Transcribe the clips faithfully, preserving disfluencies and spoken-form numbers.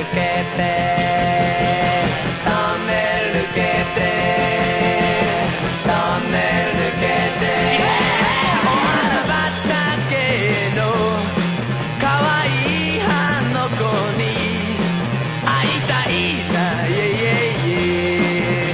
けてトンネル抜けてトンネル抜けてお花畑の可愛い花の子に会いたいんだイエイエイイエイ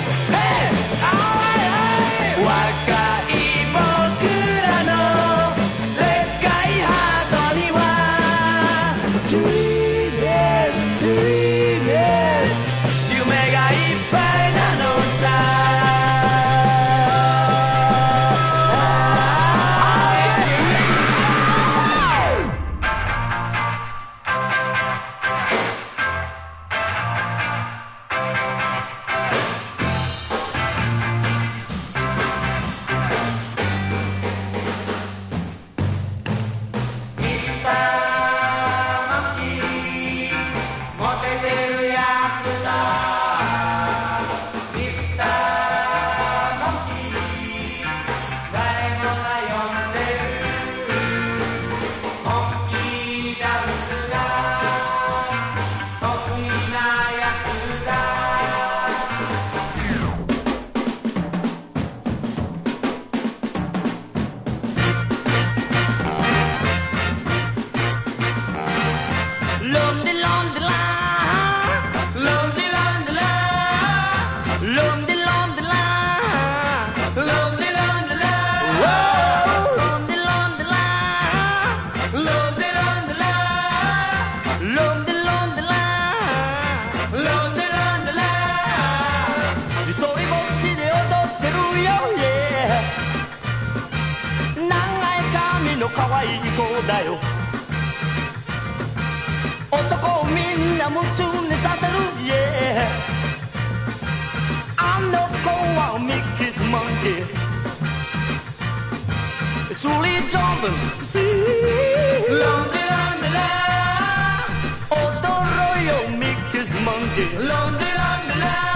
若い僕らのでっかいハートには Dreamers Dreamers 夢がいっぱいなのさ可愛い子だよ男をみんな夢中にさせる Yeah あの子はミッキーズモンキースリージャンプシーロンデロンデラ踊ろうよミッキーズモンキーロンデロンデラ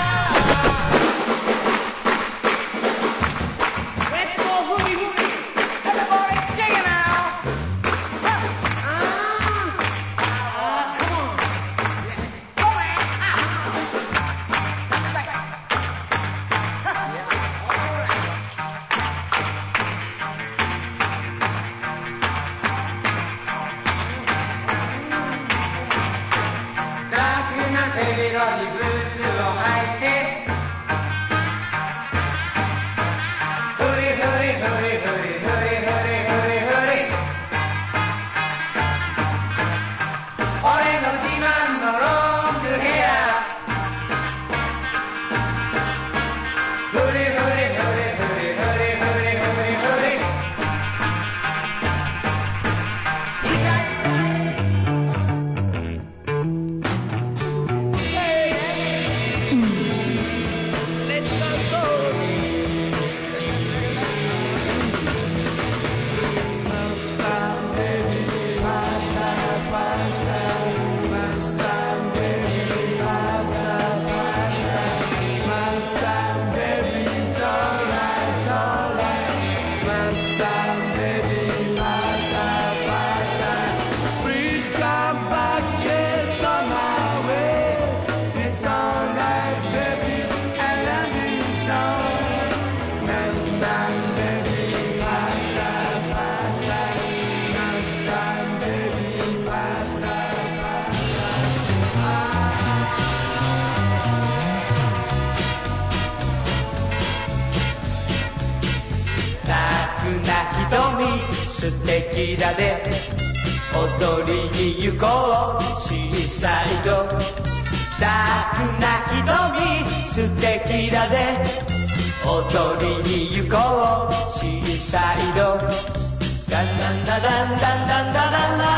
素敵だぜ踊りに行こうシーサイドダークな瞳素敵だぜ踊りに行こうシーサイドダンダンダダンダンダンダダンダ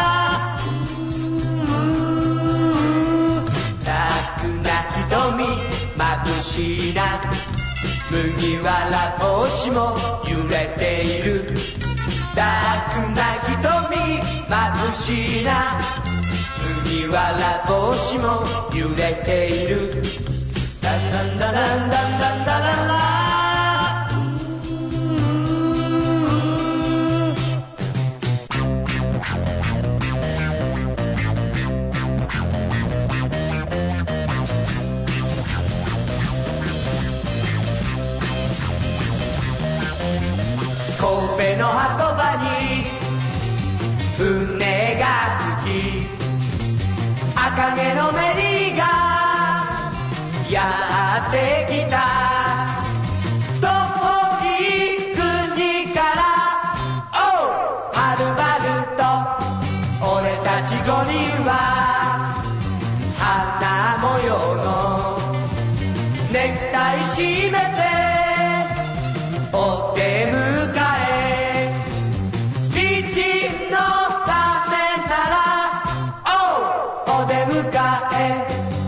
ダークな瞳眩しいな麦わら帽子も揺れているダークな瞳眩しいな麦わら帽子も揺れているダンダンダダンダンダンダダンラ船がつき赤毛のメリーがやってきた遠い国からおうはるばると俺たちごにんは花模様のネクタイ締めてお出迎え美人のためならおうお出迎え